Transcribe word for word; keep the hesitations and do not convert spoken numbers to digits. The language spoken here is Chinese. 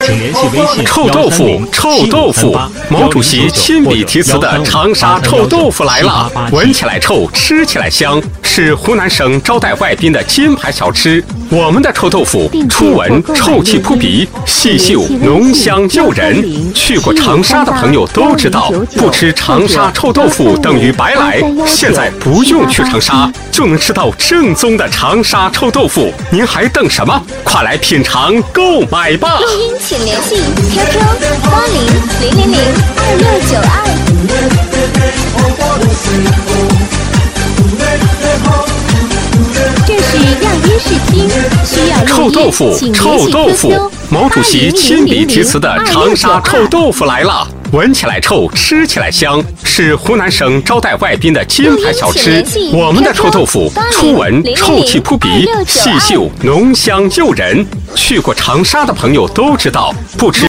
请联系微信臭豆腐，臭豆腐，毛主席亲笔题词的长沙臭豆腐来了，闻起来臭，吃起来香，是湖南省招待外宾的金牌小吃。我们的臭豆腐初闻臭气扑鼻，细嗅浓香诱人。去过长沙的朋友都知道，不吃长沙臭豆腐等于白来。现在不用去长沙，就能吃到正宗的长沙臭豆腐，您还等什么？快来品尝购买吧！ 录音请联系 Q Q 八零零零零二六九二。这是样音试听，需要臭豆腐，臭豆腐，毛主席亲笔题词的长沙臭豆腐来了，闻起来臭，吃起来香，是湖南省招待外宾的金牌小吃。我们的臭豆腐初闻臭气扑鼻，细嗅浓香诱人。去过长沙的朋友都知道，不吃